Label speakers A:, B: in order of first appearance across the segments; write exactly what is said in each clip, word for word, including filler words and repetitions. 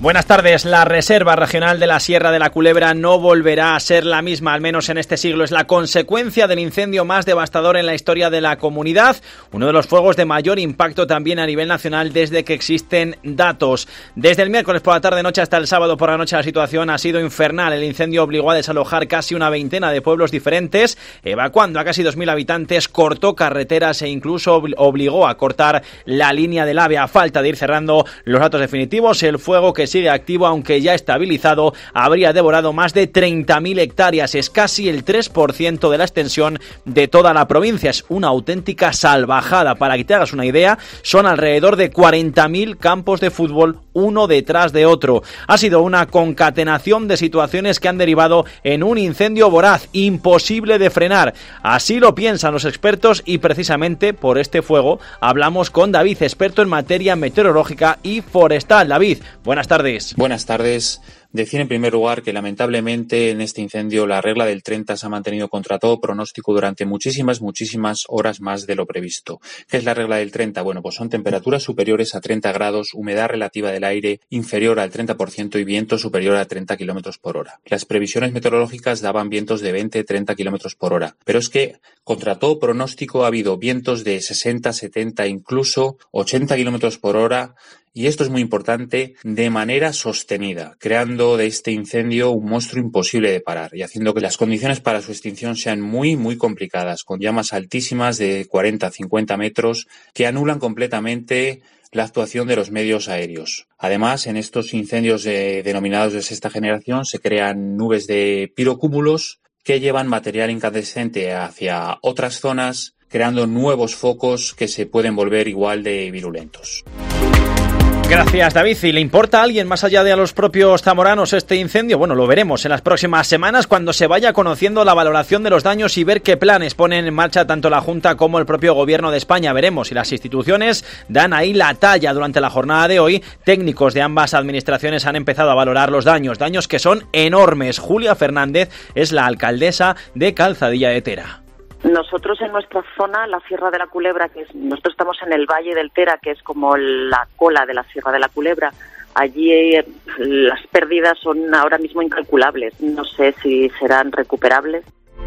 A: Buenas tardes. La Reserva Regional de la Sierra de la Culebra no volverá a ser la misma, al menos en este siglo. Es la consecuencia del incendio más devastador en la historia de la comunidad, uno de los fuegos de mayor impacto también a nivel nacional desde que existen datos. Desde el miércoles por la tarde-noche hasta el sábado por la noche la situación ha sido infernal. El incendio obligó a desalojar casi una veintena de pueblos diferentes, evacuando a casi dos mil habitantes, cortó carreteras e incluso obligó a cortar la línea del AVE. A falta de ir cerrando los datos definitivos, el fuego que sigue activo, aunque ya estabilizado, habría devorado más de treinta mil hectáreas. Es casi el tres por ciento de la extensión de toda la provincia. Es una auténtica salvajada. Para que te hagas una idea, son alrededor de cuarenta mil campos de fútbol, uno detrás de otro. Ha sido una concatenación de situaciones que han derivado en un incendio voraz, imposible de frenar. Así lo piensan los expertos y precisamente por este fuego hablamos con David, experto en materia meteorológica y forestal. David, buenas tardes.
B: Buenas tardes. Decir en primer lugar que lamentablemente en este incendio la regla del treinta se ha mantenido contra todo pronóstico durante muchísimas, muchísimas horas más de lo previsto. ¿Qué es la regla del treinta? Bueno, pues son temperaturas superiores a treinta grados, humedad relativa del aire inferior al treinta por ciento y viento superior a treinta kilómetros por hora. Las previsiones meteorológicas daban vientos de veinte a treinta kilómetros por hora, pero es que contra todo pronóstico ha habido vientos de sesenta, setenta, incluso ochenta kilómetros por hora. Y esto es muy importante, de manera sostenida, creando de este incendio un monstruo imposible de parar y haciendo que las condiciones para su extinción sean muy, muy complicadas, con llamas altísimas de cuarenta a cincuenta metros que anulan completamente la actuación de los medios aéreos. Además, en estos incendios eh, denominados de sexta generación se crean nubes de pirocúmulos que llevan material incandescente hacia otras zonas, creando nuevos focos que se pueden volver igual de virulentos.
A: Gracias, David. ¿Y le importa a alguien más allá de a los propios zamoranos este incendio? Bueno, lo veremos en las próximas semanas cuando se vaya conociendo la valoración de los daños y ver qué planes ponen en marcha tanto la Junta como el propio Gobierno de España. Veremos si las instituciones dan ahí la talla. Durante la jornada de hoy, técnicos de ambas administraciones han empezado a valorar los daños, daños que son enormes. Julia Fernández es la alcaldesa de Calzadilla de Tera.
C: Nosotros en nuestra zona, la Sierra de la Culebra, que es, nosotros estamos en el Valle del Tera, que es como la cola de la Sierra de la Culebra. Allí eh, las pérdidas son ahora mismo incalculables. No sé si serán recuperables.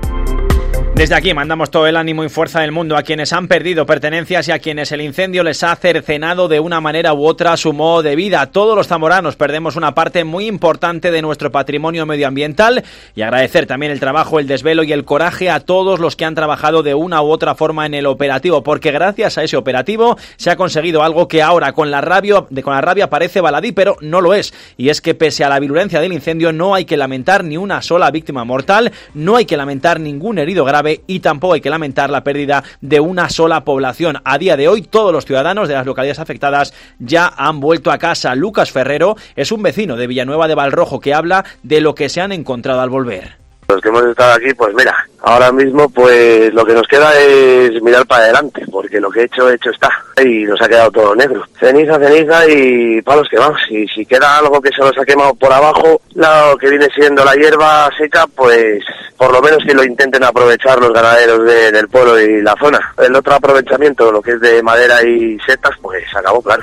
A: Desde aquí mandamos todo el ánimo y fuerza del mundo a quienes han perdido pertenencias y a quienes el incendio les ha cercenado de una manera u otra su modo de vida. Todos los zamoranos perdemos una parte muy importante de nuestro patrimonio medioambiental y agradecer también el trabajo, el desvelo y el coraje a todos los que han trabajado de una u otra forma en el operativo, porque gracias a ese operativo se ha conseguido algo que ahora con la rabia, con la rabia parece baladí, pero no lo es. Y es que pese a la virulencia del incendio no hay que lamentar ni una sola víctima mortal, no hay que lamentar ningún herido grave y tampoco hay que lamentar la pérdida de una sola población. A día de hoy todos los ciudadanos de las localidades afectadas ya han vuelto a casa. Lucas Ferrero es un vecino de Villanueva de Valrojo que habla de lo que se han encontrado al volver.
D: Los que hemos estado aquí, pues mira, ahora mismo pues lo que nos queda es mirar para adelante, porque lo que he hecho, hecho está, y nos ha quedado todo negro. Ceniza, ceniza y palos que vamos, y si queda algo que se nos ha quemado por abajo, lo que viene siendo la hierba seca, pues por lo menos que lo intenten aprovechar los ganaderos de, del pueblo y la zona. El otro aprovechamiento, lo que es de madera y setas, pues se acabó, claro.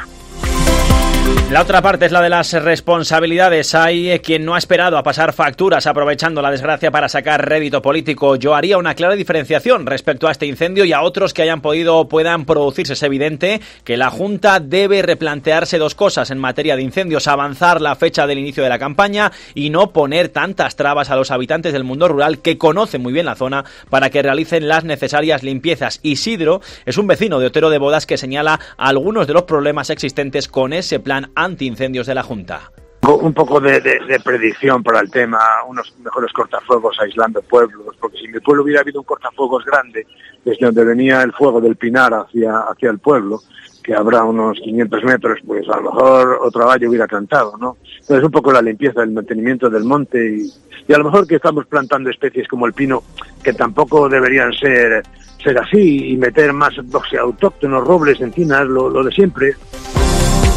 A: La otra parte es la de las responsabilidades. Hay quien no ha esperado a pasar facturas aprovechando la desgracia para sacar rédito político. Yo haría una clara diferenciación respecto a este incendio y a otros que hayan podido o puedan producirse. Es evidente que la Junta debe replantearse dos cosas en materia de incendios: avanzar la fecha del inicio de la campaña y no poner tantas trabas a los habitantes del mundo rural que conocen muy bien la zona para que realicen las necesarias limpiezas. Isidro es un vecino de Otero de Bodas que señala algunos de los problemas existentes con ese plan antiincendios de la Junta.
E: Un poco de, de, de predicción para el tema, unos mejores cortafuegos aislando pueblos, porque si en mi pueblo hubiera habido un cortafuegos grande, desde donde venía el fuego del Pinar hacia, hacia el pueblo, que habrá unos quinientos metros, pues a lo mejor otro gallo hubiera cantado, ¿no? Entonces un poco la limpieza, el mantenimiento del monte y, y a lo mejor que estamos plantando especies como el pino, que tampoco deberían ser, ser así, y meter más, o sea, autóctonos, robles, encinas, lo, lo de siempre.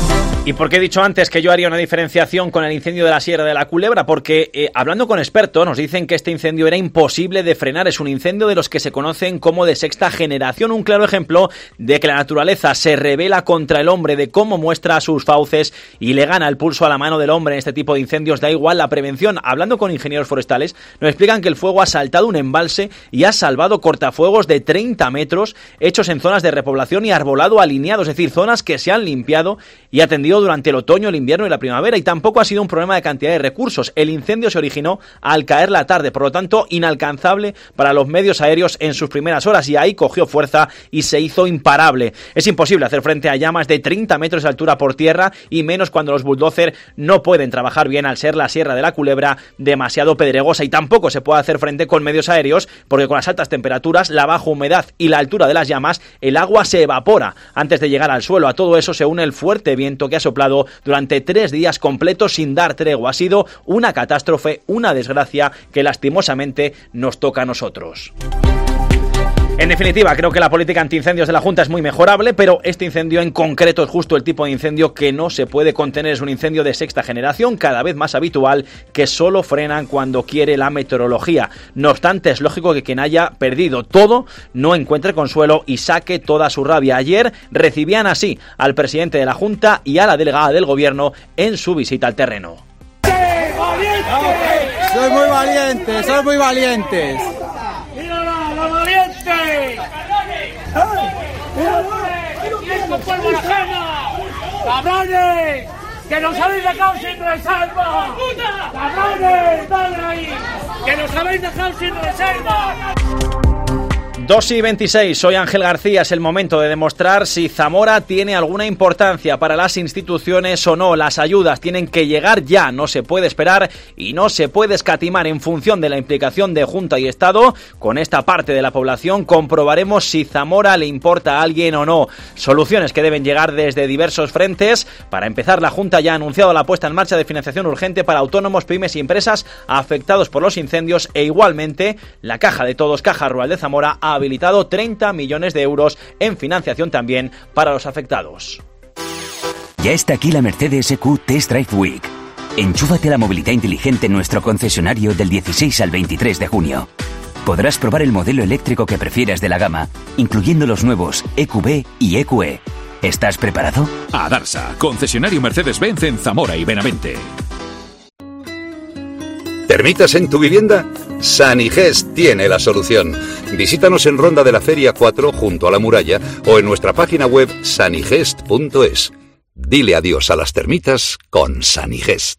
A: ¿Y por qué he dicho antes que yo haría una diferenciación con el incendio de la Sierra de la Culebra? Porque eh, hablando con expertos nos dicen que este incendio era imposible de frenar. Es un incendio de los que se conocen como de sexta generación. Un claro ejemplo de que la naturaleza se rebela contra el hombre, de cómo muestra sus fauces y le gana el pulso a la mano del hombre en este tipo de incendios. Da igual la prevención. Hablando con ingenieros forestales nos explican que el fuego ha saltado un embalse y ha salvado cortafuegos de treinta metros hechos en zonas de repoblación y arbolado alineado, es decir, zonas que se han limpiado y atendido durante el otoño, el invierno y la primavera, y tampoco ha sido un problema de cantidad de recursos. El incendio se originó al caer la tarde, por lo tanto inalcanzable para los medios aéreos en sus primeras horas, y ahí cogió fuerza y se hizo imparable. Es imposible hacer frente a llamas de treinta metros de altura por tierra, y menos cuando los bulldozer no pueden trabajar bien al ser la Sierra de la Culebra demasiado pedregosa, y tampoco se puede hacer frente con medios aéreos porque con las altas temperaturas, la baja humedad y la altura de las llamas, el agua se evapora antes de llegar al suelo. A todo eso se une el fuerte viento que ha soplado durante tres días completos sin dar tregua. Ha sido una catástrofe, una desgracia que lastimosamente nos toca a nosotros. En definitiva, creo que la política antiincendios de la Junta es muy mejorable, pero este incendio en concreto es justo el tipo de incendio que no se puede contener. Es un incendio de sexta generación, cada vez más habitual, que solo frenan cuando quiere la meteorología. No obstante, es lógico que quien haya perdido todo no encuentre consuelo y saque toda su rabia. Ayer recibían así al presidente de la Junta y a la delegada del Gobierno en su visita al terreno.
F: ¡Soy muy valientes! ¡Soy muy valientes!
G: ¡Mírala, la valiente! ¡Esto fue Maracena! ¡Cabrones! ¡Que nos habéis dejado sin reserva! ¡Cabrones! ¡Dale ahí! ¡Que nos habéis dejado sin reserva!
A: dos y veintiséis, soy Ángel García. Es el momento de demostrar si Zamora tiene alguna importancia para las instituciones o no. Las ayudas tienen que llegar ya, no se puede esperar y no se puede escatimar. En función de la implicación de Junta y Estado con esta parte de la población, comprobaremos si Zamora le importa a alguien o no. Soluciones que deben llegar desde diversos frentes. Para empezar, la Junta ya ha anunciado la puesta en marcha de financiación urgente para autónomos, pymes y empresas afectados por los incendios, e igualmente la Caja de Todos, Caja Rural de Zamora, ha habilitado treinta millones de euros en financiación también para los afectados.
H: Ya está aquí la Mercedes E Q Test Drive Week. Enchúfate a la movilidad inteligente en nuestro concesionario del dieciséis al veintitrés de junio. Podrás probar el modelo eléctrico que prefieras de la gama, incluyendo los nuevos E Q B y E Q E. ¿Estás preparado?
I: A Darsa, concesionario Mercedes-Benz en Zamora y Benavente.
J: ¿Termitas en tu vivienda? Sanigest tiene la solución. Visítanos en Ronda de la Feria cuatro, junto a la muralla, o en nuestra página web sanigest punto es. Dile adiós a las termitas con Sanigest.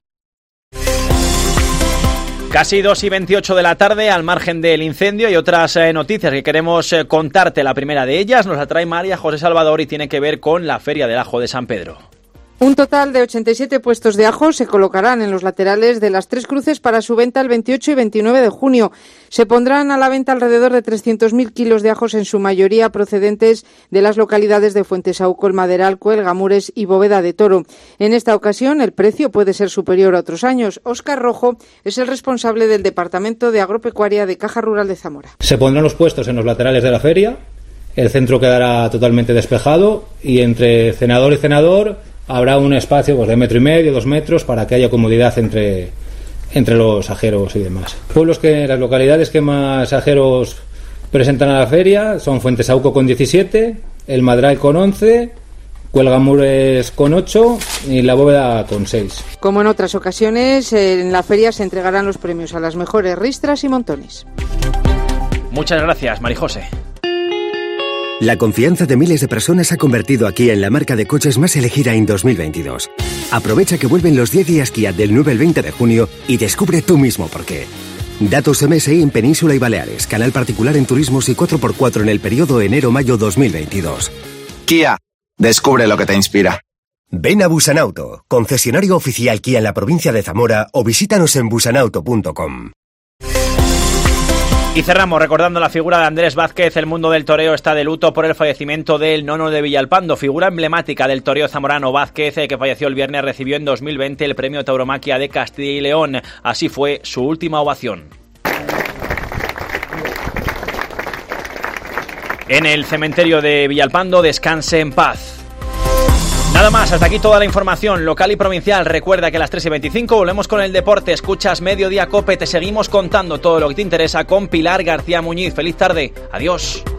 A: Casi dos y veintiocho de la tarde, al margen del incendio y otras eh, noticias que queremos eh, contarte. La primera de ellas nos la trae María José Salvador y tiene que ver con la Feria del Ajo de San Pedro.
K: Un total de ochenta y siete puestos de ajo se colocarán en los laterales de las tres cruces para su venta el veintiocho y veintinueve de junio. Se pondrán a la venta alrededor de trescientos mil kilos de ajos, en su mayoría procedentes de las localidades de Fuentesauco, El Maderal, Cuelgamures y Bóveda de Toro. En esta ocasión el precio puede ser superior a otros años. Óscar Rojo es el responsable del Departamento de Agropecuaria de Caja Rural de Zamora.
L: Se pondrán los puestos en los laterales de la feria, el centro quedará totalmente despejado y entre cenador y cenador habrá un espacio pues, de metro y medio, dos metros, para que haya comodidad entre, entre los ajeros y demás. Pueblos que, las localidades que más ajeros presentan a la feria son Fuentesauco con diecisiete, El Madral con once, Cuelgamures con ocho y La Bóveda con seis.
K: Como en otras ocasiones, en la feria se entregarán los premios a las mejores ristras y montones.
A: Muchas gracias, Marijose.
M: La confianza de miles de personas ha convertido a Kia en la marca de coches más elegida en dos mil veintidós. Aprovecha que vuelven los diez días Kia del nueve al veinte de junio y descubre tú mismo por qué. Datos M S I en Península y Baleares, canal particular en turismos y cuatro por cuatro en el periodo enero-mayo dos mil veintidós.
N: Kia, descubre lo que te inspira.
M: Ven a Busanauto, concesionario oficial Kia en la provincia de Zamora, o visítanos en busanauto punto com.
A: Y cerramos recordando la figura de Andrés Vázquez. El mundo del toreo está de luto por el fallecimiento del Nono de Villalpando, figura emblemática del toreo zamorano. Vázquez, que falleció el viernes, recibió en dos mil veinte el premio Tauromaquia de Castilla y León. Así fue su última ovación. En el cementerio de Villalpando, descanse en paz. Nada Nada más, hasta aquí toda la información local y provincial. Recuerda que a las tres y veinticinco volvemos con el deporte. Escuchas Mediodía Cope, te seguimos contando todo lo que te interesa con Pilar García Muñiz. Feliz tarde, adiós.